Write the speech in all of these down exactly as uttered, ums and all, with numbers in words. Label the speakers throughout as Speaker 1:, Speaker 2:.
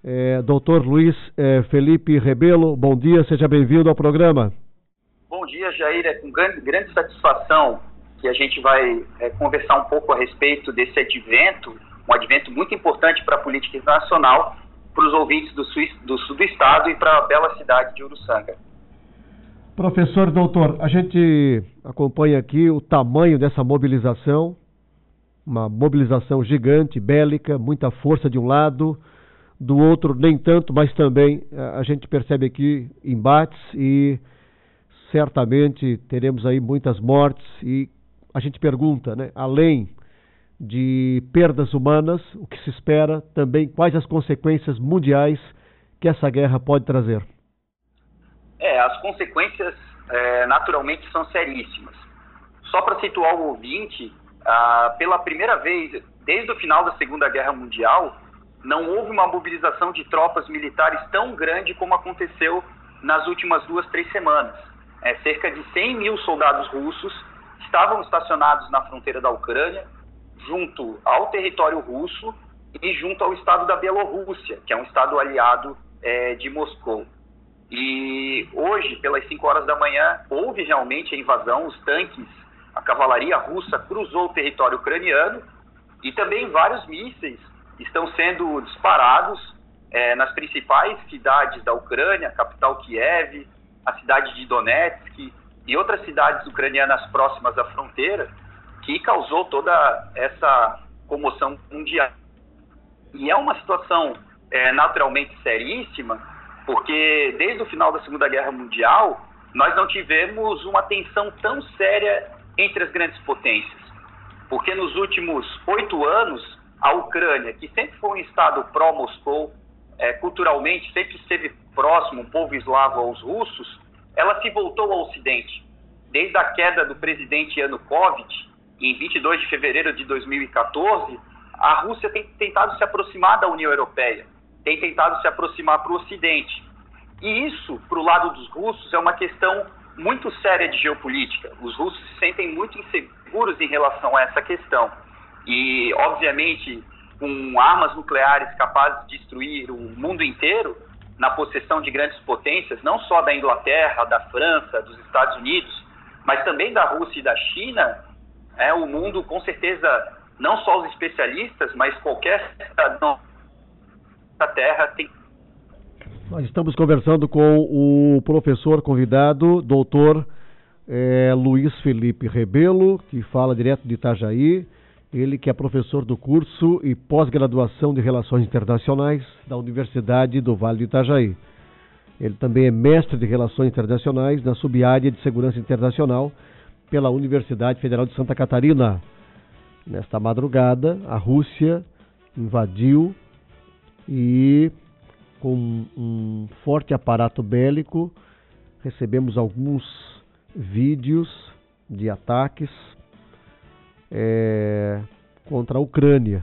Speaker 1: É, doutor Luiz é, Felipe Rebelo, bom dia, seja bem-vindo ao programa.
Speaker 2: Bom dia, Jair. É com grande, grande satisfação que a gente vai é, conversar um pouco a respeito desse advento, um advento muito importante para a política internacional, para os ouvintes do sul, do sul do estado e para a bela cidade de Uruçanga.
Speaker 1: Professor, doutor, a gente acompanha aqui o tamanho dessa mobilização, uma mobilização gigante, bélica, muita força de um lado, do outro nem tanto, mas também a gente percebe aqui embates e certamente teremos aí muitas mortes e a gente pergunta, né, além de perdas humanas, o que se espera também, quais as consequências mundiais que essa guerra pode trazer?
Speaker 2: É, as consequências é, naturalmente são seríssimas. Só para situar o ouvinte, ah, pela primeira vez desde o final da Segunda Guerra Mundial, não houve uma mobilização de tropas militares tão grande como aconteceu nas últimas duas, três semanas. É, cerca de cem mil soldados russos estavam estacionados na fronteira da Ucrânia, junto ao território russo e junto ao estado da Bielorrússia, que é um estado aliado é, de Moscou. E hoje, pelas cinco horas da manhã, houve realmente a invasão, os tanques, a cavalaria russa cruzou o território ucraniano e também vários mísseis estão sendo disparados é, nas principais cidades da Ucrânia, a capital Kiev, a cidade de Donetsk e outras cidades ucranianas próximas à fronteira, que causou toda essa comoção mundial. E é uma situação é, naturalmente seríssima, porque desde o final da Segunda Guerra Mundial, nós não tivemos uma tensão tão séria entre as grandes potências. Porque nos últimos oito anos, a Ucrânia, que sempre foi um estado pró-Moscou, é, culturalmente sempre esteve próximo, um povo eslavo aos russos, ela se voltou ao Ocidente. Desde a queda do presidente Yanukovych, em vinte e dois de fevereiro de dois mil e quatorze, a Rússia tem tentado se aproximar da União Europeia, tem tentado se aproximar para o Ocidente. E isso, para o lado dos russos, é uma questão muito séria de geopolítica. Os russos se sentem muito inseguros em relação a essa questão. E, obviamente, com armas nucleares capazes de destruir o mundo inteiro, na possessão de grandes potências, não só da Inglaterra, da França, dos Estados Unidos, mas também da Rússia e da China, é, o mundo, com certeza, não só os especialistas, mas qualquer cidadão da Terra tem.
Speaker 1: Nós estamos conversando com o professor convidado, doutor é, Luiz Felipe Rebelo, que fala direto de Itajaí, ele que é professor do curso e pós-graduação de Relações Internacionais da Universidade do Vale do Itajaí. Ele também é mestre de Relações Internacionais na subárea de Segurança Internacional pela Universidade Federal de Santa Catarina. Nesta madrugada, a Rússia invadiu e, com um forte aparato bélico, recebemos alguns vídeos de ataques é, contra a Ucrânia.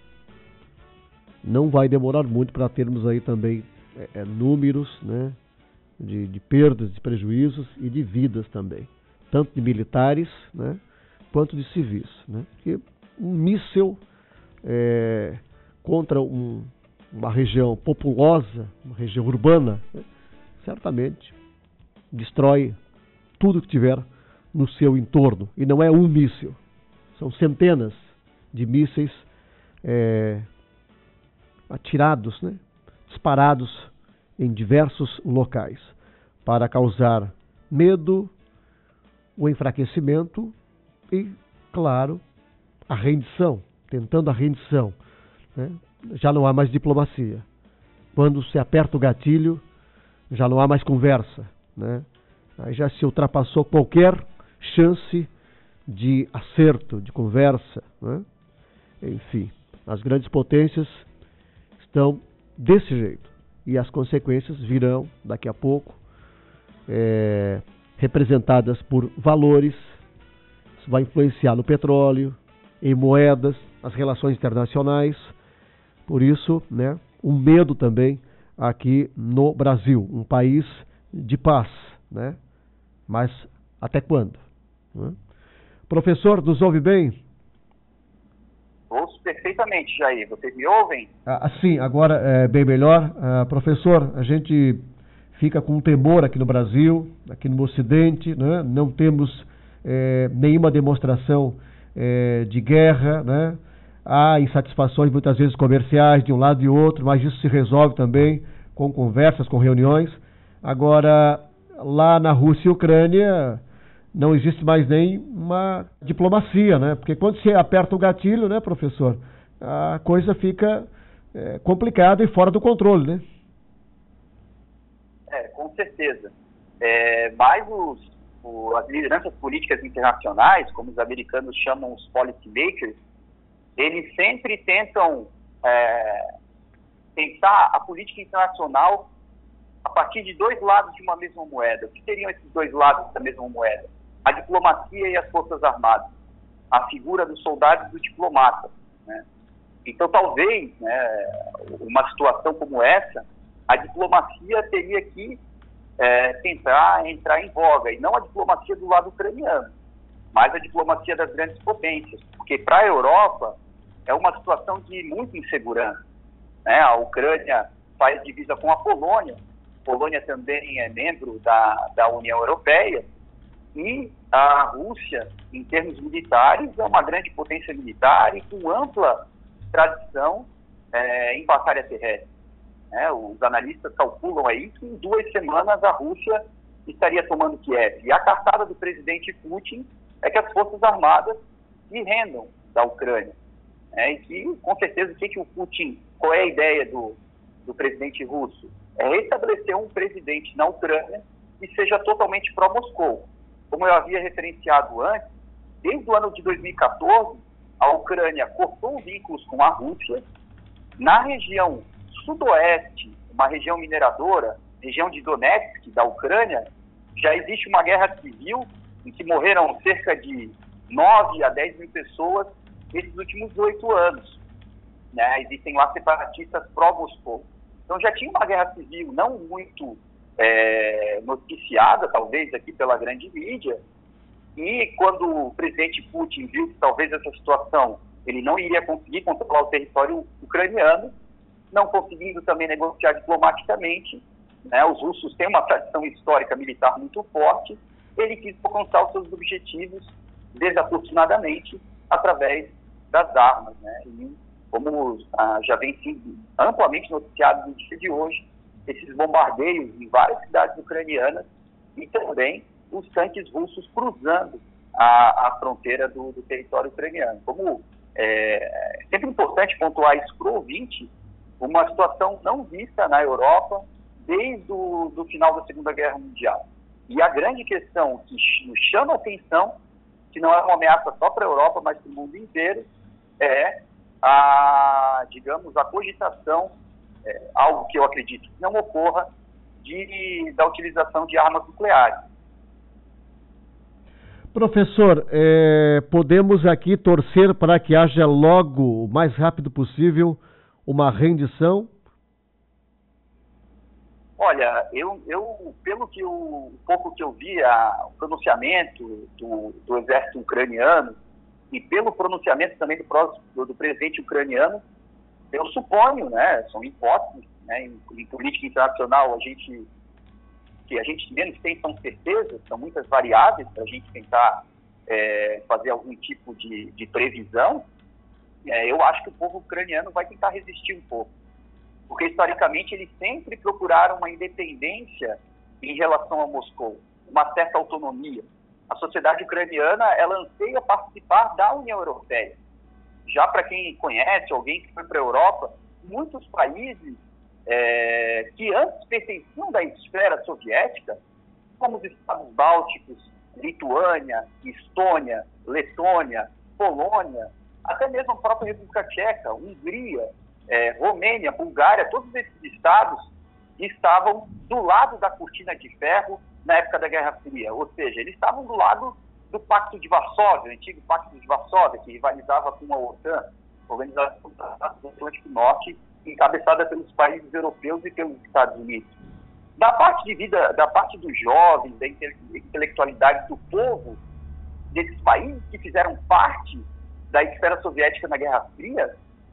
Speaker 1: Não vai demorar muito para termos aí também é, números, né, de, de perdas, de prejuízos e de vidas também, tanto de militares, né, quanto de civis, né? Porque um míssil é, contra um, uma região populosa, uma região urbana, né, certamente destrói tudo que tiver no seu entorno. E não é um míssil, são centenas de mísseis é, atirados, né, disparados em diversos locais para causar medo, o enfraquecimento e, claro, a rendição, tentando a rendição, né? Já não há mais diplomacia. Quando se aperta o gatilho, já não há mais conversa, né? Aí já se ultrapassou qualquer chance de acerto, de conversa, né? Enfim, as grandes potências estão desse jeito e as consequências virão daqui a pouco, é, representadas por valores. Isso vai influenciar no petróleo, em moedas, as relações internacionais. Por isso, né, um medo também aqui no Brasil, um país de paz, né? Mas até quando? Né? Professor, nos ouve bem?
Speaker 2: Ouço perfeitamente, Jair. Vocês me ouvem?
Speaker 1: Ah, sim, agora é bem melhor. Ah, professor, a gente fica com um temor aqui no Brasil, aqui no Ocidente, né? Não temos é, nenhuma demonstração é, de guerra, né? Há insatisfações muitas vezes comerciais de um lado e outro, mas isso se resolve também com conversas, com reuniões. Agora, lá na Rússia e Ucrânia, não existe mais nem uma diplomacia, né? Porque quando se aperta o gatilho, né, professor, a coisa fica é, complicada e fora do controle, né?
Speaker 2: É, com certeza. É, mas os, o, as lideranças políticas internacionais, como os americanos chamam os policymakers, eles sempre tentam é, pensar a política internacional a partir de dois lados de uma mesma moeda. O que seriam esses dois lados da mesma moeda? A diplomacia e as forças armadas, a figura do soldado e do diplomata, né? Então, talvez, né, uma situação como essa, a diplomacia teria que é, tentar entrar em voga, e não a diplomacia do lado ucraniano, mas a diplomacia das grandes potências, porque para a Europa é uma situação de muita insegurança, né? A Ucrânia faz divisa com a Polônia, a Polônia também é membro da, da União Europeia, e a Rússia, em termos militares, é uma grande potência militar e com ampla tradição é, em batalha terrestre. É, os analistas calculam aí que em duas semanas a Rússia estaria tomando Kiev. E a cartada do presidente Putin é que as forças armadas se rendam da Ucrânia. É, e que, com certeza, o que, que o Putin, qual é a ideia do, do presidente russo? É restabelecer um presidente na Ucrânia que seja totalmente pró-Moscou. Como eu havia referenciado antes, desde o ano de dois mil e quatorze, a Ucrânia cortou vínculos com a Rússia. Na região sudoeste, uma região mineradora, região de Donetsk, da Ucrânia, já existe uma guerra civil em que morreram cerca de nove a dez mil pessoas nesses últimos oito anos. Né? Existem lá separatistas pró-Moscou. Então já tinha uma guerra civil não muito é, noticiada, talvez, aqui pela grande mídia, e quando o presidente Putin viu que talvez essa situação ele não iria conseguir controlar o território ucraniano, não conseguindo também negociar diplomaticamente, né, os russos têm uma tradição histórica militar muito forte, ele quis alcançar os seus objetivos, desafortunadamente, através das armas. Né, e como ah, já vem sido amplamente noticiado no dia de hoje, esses bombardeios em várias cidades ucranianas e também os tanques russos cruzando a, a fronteira do, do território ucraniano. Como é, é sempre importante pontuar isso para o ouvinte, uma situação não vista na Europa desde o do final da Segunda Guerra Mundial. E a grande questão que nos chama a atenção, que não é uma ameaça só para a Europa, mas para o mundo inteiro, é a, digamos, a cogitação, é, algo que eu acredito que não ocorra, de, da utilização de armas nucleares.
Speaker 1: Professor, é, podemos aqui torcer para que haja logo, o mais rápido possível, uma rendição?
Speaker 2: Olha, eu, eu pelo que eu, pouco que eu vi, a, o pronunciamento do, do exército ucraniano e pelo pronunciamento também do, do, do presidente ucraniano, eu suponho, né, são hipóteses, né, em, em política internacional a gente, que a gente menos tem são certezas, são muitas variáveis para a gente tentar é, fazer algum tipo de, de previsão. É, eu acho que o povo ucraniano vai tentar resistir um pouco, porque historicamente eles sempre procuraram uma independência em relação a Moscou, uma certa autonomia. A sociedade ucraniana, ela anseia participar da União Europeia. Já para quem conhece, alguém que foi para a Europa, muitos países é, que antes pertenciam da esfera soviética, como os Estados Bálticos, Lituânia, Estônia, Letônia, Polônia, até mesmo a própria República Tcheca, Hungria, é, Romênia, Bulgária, todos esses estados estavam do lado da cortina de ferro na época da Guerra Fria, ou seja, eles estavam do lado do Pacto de Varsóvia, o antigo Pacto de Varsóvia, que rivalizava com a OTAN, Organização do Atlântico Norte, encabeçada pelos países europeus e pelos Estados Unidos. Da parte de vida, da parte dos jovens, da intelectualidade do povo desses países que fizeram parte da esfera soviética na Guerra Fria,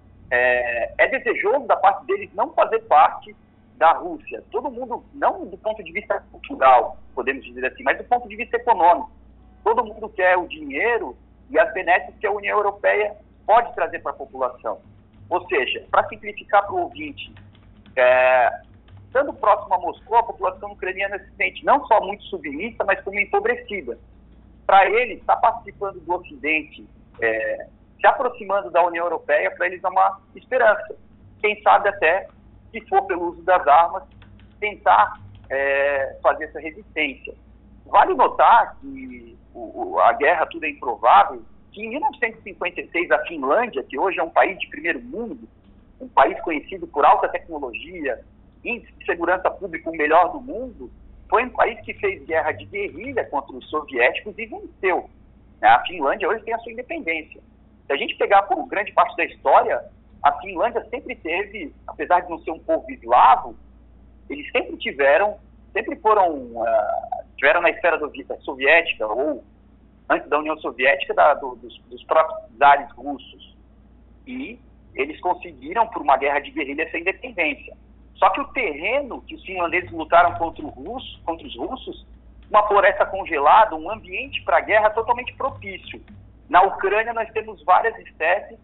Speaker 2: é, é desejoso da parte deles não fazer parte da Rússia. Todo mundo, não do ponto de vista cultural, podemos dizer assim, mas do ponto de vista econômico. Todo mundo quer o dinheiro e as benesses que a União Europeia pode trazer para a população. Ou seja, para simplificar para o ouvinte, é, estando próximo a Moscou, a população ucraniana se sente não só muito submissa, mas como empobrecida. Para eles, estar participando do Ocidente, é, se aproximando da União Europeia, para eles é uma esperança. Quem sabe até, se for pelo uso das armas, tentar é, fazer essa resistência. Vale notar que o, a guerra tudo é improvável, que em mil novecentos e cinquenta e seis a Finlândia, que hoje é um país de primeiro mundo, um país conhecido por alta tecnologia, índice de segurança pública o melhor do mundo, foi um país que fez guerra de guerrilha contra os soviéticos e venceu. A Finlândia hoje tem a sua independência. Se a gente pegar por grande parte da história, a Finlândia sempre teve, apesar de não ser um povo eslavo, eles sempre tiveram, sempre foram, uh, tiveram na esfera do, soviética, ou antes da União Soviética, da, do, dos, dos próprios czares russos. E eles conseguiram, por uma guerra de guerrilha, essa independência. Só que o terreno que os finlandeses lutaram contra, o russo, contra os russos, uma floresta congelada, um ambiente para a guerra totalmente propício. Na Ucrânia nós temos várias estepes,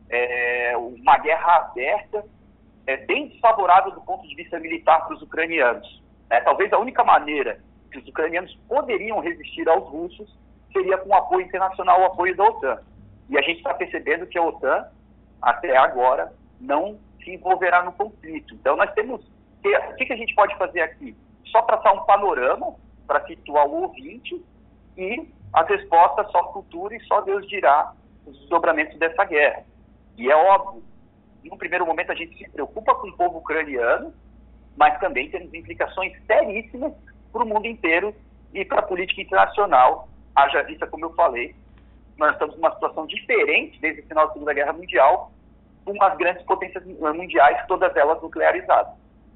Speaker 2: é, uma guerra aberta, é, bem desfavorável do ponto de vista militar para os ucranianos. É, talvez a única maneira que os ucranianos poderiam resistir aos russos seria com o apoio internacional, o apoio da OTAN. E a gente está percebendo que a OTAN, até agora, não se envolverá no conflito. Então nós temos... Que, o que, que a gente pode fazer aqui? Só traçar um panorama para situar o ouvinte, e as respostas só futuro e só Deus dirá os desdobramentos dessa guerra. E é óbvio, em um primeiro momento a gente se preocupa com o povo ucraniano, mas também temos implicações seríssimas para o mundo inteiro e para a política internacional. Haja vista, como eu falei, nós estamos numa situação diferente desde o final da Segunda Guerra Mundial, com as grandes potências mundiais, todas elas nuclearizadas.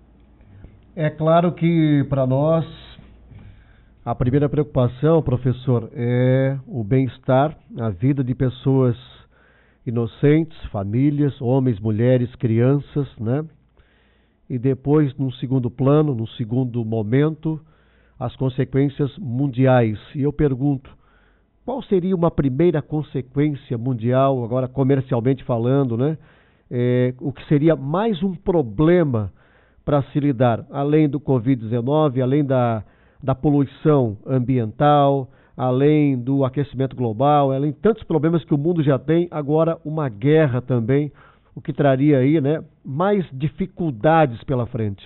Speaker 1: É claro que para nós a primeira preocupação, professor, é o bem-estar, a vida de pessoas inocentes, famílias, homens, mulheres, crianças, né? E depois, num segundo plano, num segundo momento, as consequências mundiais. E eu pergunto, qual seria uma primeira consequência mundial, agora comercialmente falando, né? É, o que seria mais um problema para se lidar, além do covid dezenove, além da, da poluição ambiental, além do aquecimento global, além de tantos problemas que o mundo já tem, agora uma guerra também, o que traria aí, né, mais dificuldades pela frente.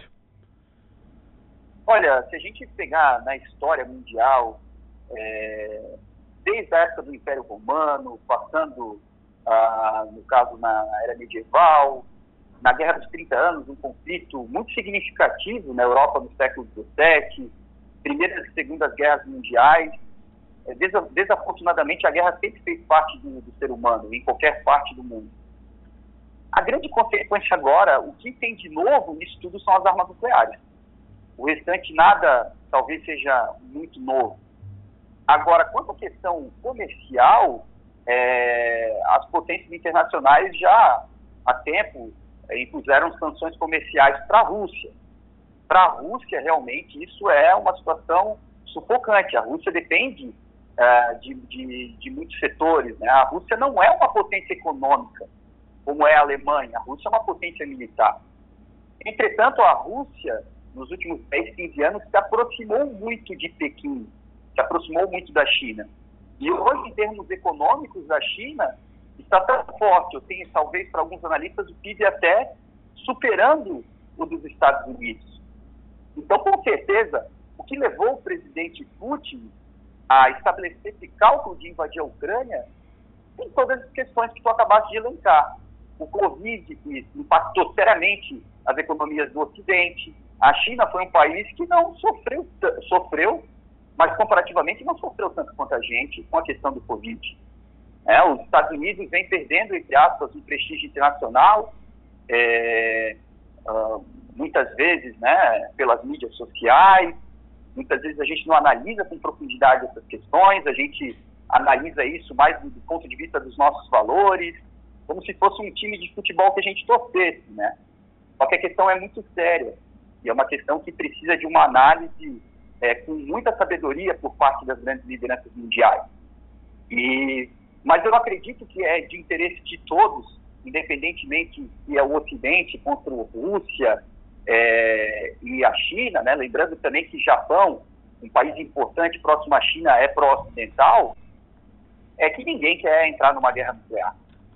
Speaker 2: Olha, se a gente pegar na história mundial, é, desde a época do Império Romano, passando, ah, no caso, na era medieval, na Guerra dos trinta anos, um conflito muito significativo na Europa no século dezessete, primeiras e segundas guerras mundiais. Desafortunadamente, a guerra sempre fez parte do, do ser humano, em qualquer parte do mundo. A grande consequência agora, o que tem de novo nisso tudo são as armas nucleares. O restante nada, talvez seja muito novo. Agora, quanto à questão comercial, é, as potências internacionais já há tempo é, impuseram sanções comerciais para a Rússia. Para a Rússia, realmente, isso é uma situação sufocante. A Rússia depende é, de, de, de muitos setores, né? A Rússia não é uma potência econômica, como é a Alemanha. A Rússia é uma potência militar. Entretanto, a Rússia, nos últimos dez, quinze anos, se aproximou muito de Pequim, se aproximou muito da China. E hoje, em termos econômicos, a China está tão forte, eu tenho, talvez, para alguns analistas, o P I B até superando o dos Estados Unidos. Então, com certeza, o que levou o presidente Putin a estabelecer esse cálculo de invadir a Ucrânia tem todas as questões que tu acabaste de elencar. O Covid, que impactou seriamente as economias do Ocidente. A China foi um país que não sofreu, sofreu, mas comparativamente não sofreu tanto quanto a gente com a questão do Covid. É, os Estados Unidos vem perdendo, entre aspas, um prestígio internacional, é, uh, muitas vezes, né, pelas mídias sociais. Muitas vezes a gente não analisa com profundidade essas questões, a gente analisa isso mais do, do ponto de vista dos nossos valores, como se fosse um time de futebol que a gente torcesse, né? Só que a questão é muito séria, e é uma questão que precisa de uma análise é, com muita sabedoria por parte das grandes lideranças mundiais. E, mas eu acredito que é de interesse de todos, independentemente se é o Ocidente contra a Rússia é, e a China, né? Lembrando também que Japão, um país importante próximo à China, é pró-ocidental, é que ninguém quer entrar numa guerra nuclear.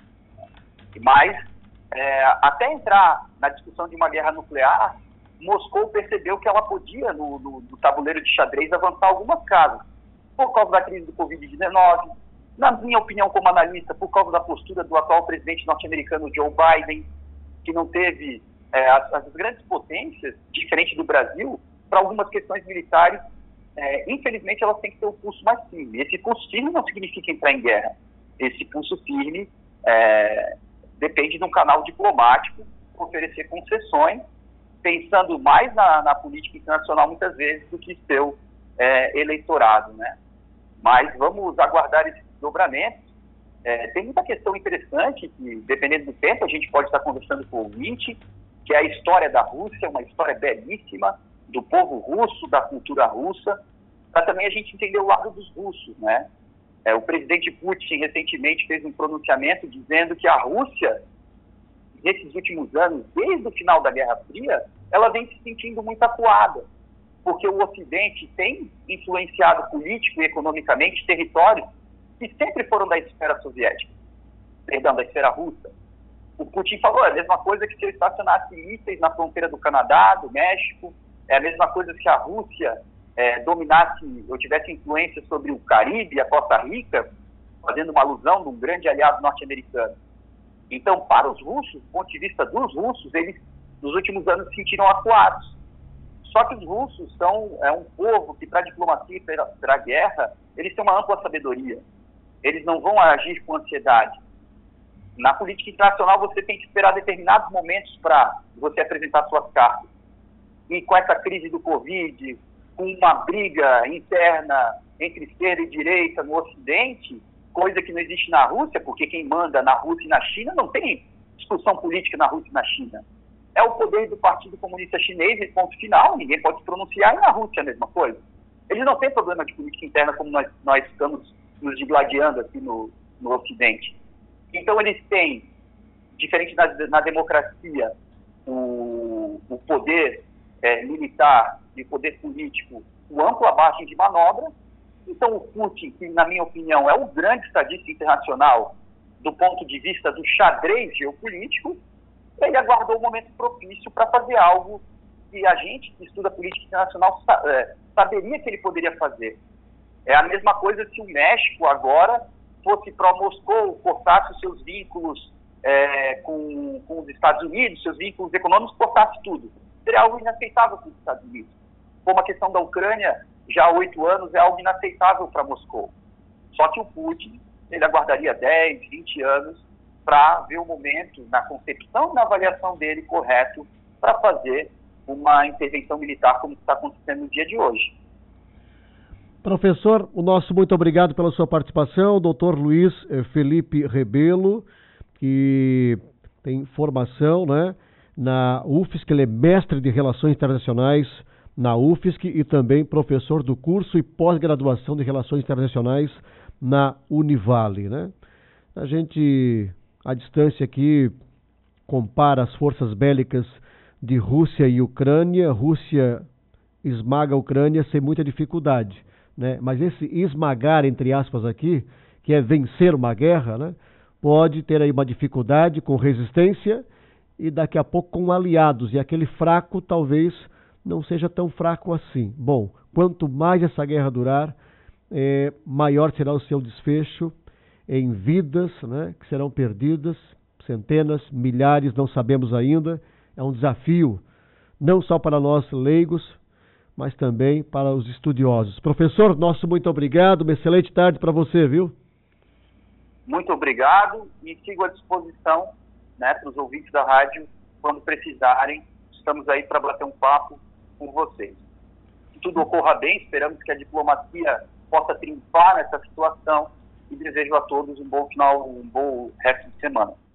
Speaker 2: Mas, é, até entrar na discussão de uma guerra nuclear, Moscou percebeu que ela podia, no, no, no tabuleiro de xadrez, avançar algumas casas, por causa da crise do covid dezenove, na minha opinião como analista, por causa da postura do atual presidente norte-americano Joe Biden, que não teve é, as, as grandes potências, diferente do Brasil, para algumas questões militares, é, infelizmente elas têm que ter o pulso mais firme. Esse pulso firme não significa entrar em guerra. Esse pulso firme é, depende de um canal diplomático, oferecer concessões, pensando mais na, na política internacional muitas vezes do que seu é, eleitorado, né? Mas vamos aguardar esses desdobramentos. É, tem muita questão interessante que, dependendo do tempo, a gente pode estar conversando com o ouvinte, que é a história da Rússia, uma história belíssima do povo russo, da cultura russa, para também a gente entender o lado dos russos, né? É, o presidente Putin recentemente fez um pronunciamento dizendo que a Rússia, nesses últimos anos, desde o final da Guerra Fria, ela vem se sentindo muito acuada, porque o Ocidente tem influenciado político e economicamente territórios que sempre foram da esfera soviética, perdão, da esfera russa. O Putin falou, é a mesma coisa que se eu estacionasse mísseis na fronteira do Canadá, do México, é a mesma coisa que a Rússia é, dominasse, ou tivesse influência sobre o Caribe, a Costa Rica, fazendo uma alusão de um grande aliado norte-americano. Então, para os russos, do ponto de vista dos russos, eles, nos últimos anos, se sentiram acuados. Só que os russos são é um povo que, para a diplomacia e para a guerra, eles têm uma ampla sabedoria. Eles não vão agir com ansiedade. Na política internacional, você tem que esperar determinados momentos para você apresentar suas cartas. E com essa crise do Covid, com uma briga interna entre esquerda e direita no Ocidente, coisa que não existe na Rússia, porque quem manda na Rússia e na China não tem discussão política na Rússia e na China. É o poder do Partido Comunista Chinês, e ponto final, ninguém pode se pronunciar, e na Rússia é a mesma coisa. Eles não têm problema de política interna como nós, nós estamos nos digladiando aqui no, no Ocidente. Então eles têm, diferente na, na democracia, o, o poder é, militar e o poder político, o ampla margem de manobra. Então o Putin, que na minha opinião é o grande estadista internacional do ponto de vista do xadrez geopolítico, ele aguardou o momento propício para fazer algo que a gente que estuda política internacional é, saberia que ele poderia fazer. É a mesma coisa se o México agora fosse pró-Moscou, cortasse os seus vínculos é, com, com os Estados Unidos, seus vínculos econômicos, cortasse tudo. Seria algo inaceitável para os Estados Unidos. Como a questão da Ucrânia, já há oito anos, é algo inaceitável para Moscou. Só que o Putin, ele aguardaria dez, vinte anos para ver o momento, na concepção e na avaliação dele correto, para fazer uma intervenção militar como está acontecendo no dia de hoje.
Speaker 1: Professor, o nosso muito obrigado pela sua participação, doutor Luiz Felipe Rebelo, que tem formação, né, na U F S C, ele é mestre de Relações Internacionais na U F S C e também professor do curso e pós-graduação de Relações Internacionais na Univale, né? A gente, à distância aqui, compara as forças bélicas de Rússia e Ucrânia. Rússia esmaga a Ucrânia sem muita dificuldade, né? Mas esse esmagar, entre aspas aqui, que é vencer uma guerra, né, pode ter aí uma dificuldade com resistência e daqui a pouco com aliados, e aquele fraco talvez não seja tão fraco assim. Bom, quanto mais essa guerra durar, é, maior será o seu desfecho em vidas, né, que serão perdidas, centenas, milhares, não sabemos ainda. É um desafio não só para nós leigos, mas também para os estudiosos. Professor, nosso muito obrigado, uma excelente tarde para você, viu?
Speaker 2: Muito obrigado e sigo à disposição, né, para os ouvintes da rádio, quando precisarem, estamos aí para bater um papo com vocês. Que tudo ocorra bem, esperamos que a diplomacia possa triunfar nessa situação e desejo a todos um bom final, um bom resto de semana.